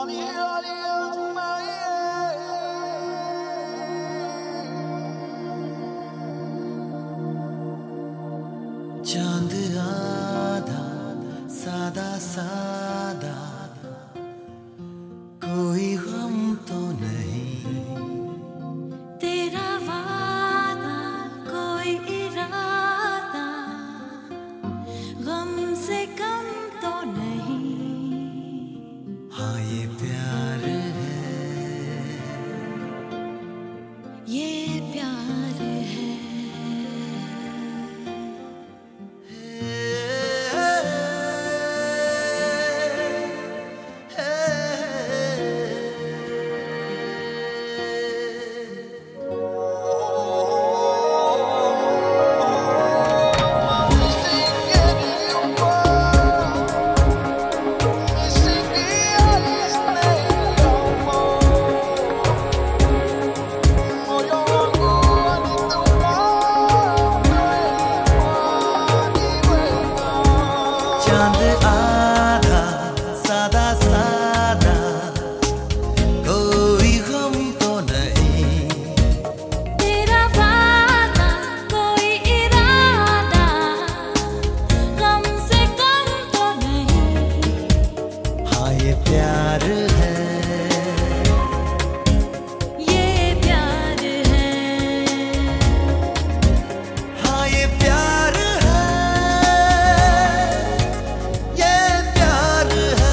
चांद आधा सादा सादा, कोई गम तो नहीं। तेरा वादा कोई इरादा, गम से कम तो नहीं। हाँ ये प्यार है, ये प्यार है। चांद आधा सादा सादा, कोई गम तो नहीं। तेरा वादा कोई इरादा, गम से कम तो नहीं। हाँ ये प्यार है, ये प्यार है। हाँ ये प्यार है, ये प्यार है।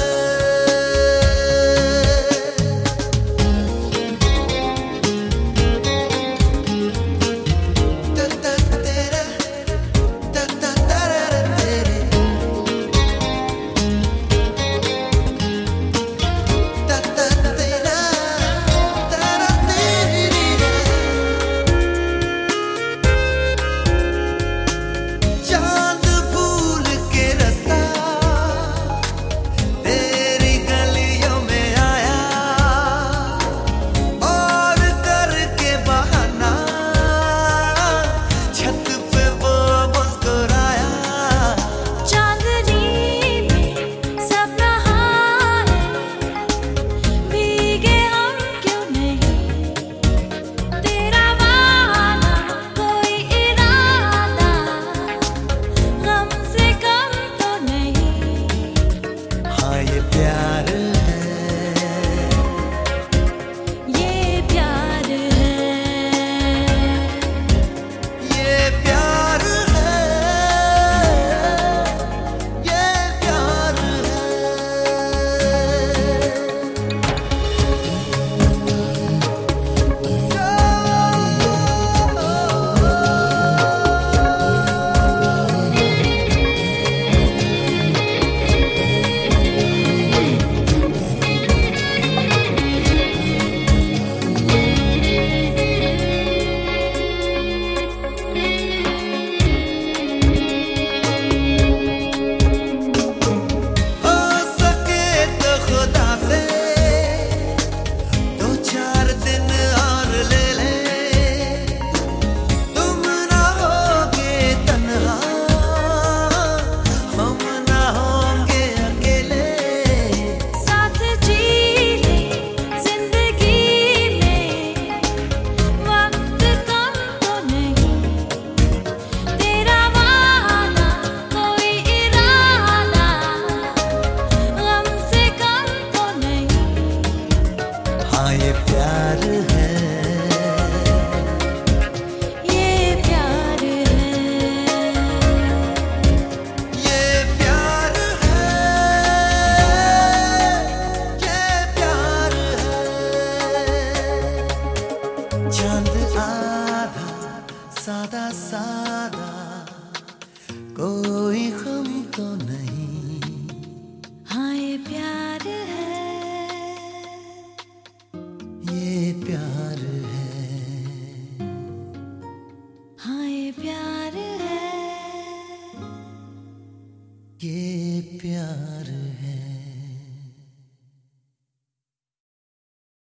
ता ता तेरा, ता ता तारा तेरे, ता ता तेरा, तारा तेरी रे। चांद फूल के रास्ता तेरी गलियों में आया, और करके बहाना छत पे वो मुस्कुराया। चांदनी में सब नहाए, भीगे हम क्यों नहीं। तेरा वादा कोई इरादा, गम से कम तो नहीं। हाँ ये प्यार है, ये प्यार है। ये प्यार है, ये प्यार है। हो सके तो खुदा से दो चार दिन और ले ले, तुम ना होगे तन्हा, हम ना होंगे अकेले। साथ जी ले जिंदगी में, वक्त कम तो नहीं। तेरा वादा कोई इरादा, गम से कम तो नहीं। हाँ ये प्यार है, ये प्यार है। ये प्यार है, ये प्यार है। चांद आधा सादा सादा, कोई गम तो नहीं। हाँ ये प्यार है। ये प्यार